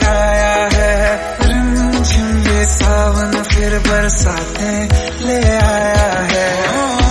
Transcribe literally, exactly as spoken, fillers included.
आया है, रिमझिम ये सावन फिर बरसातें ले आया है।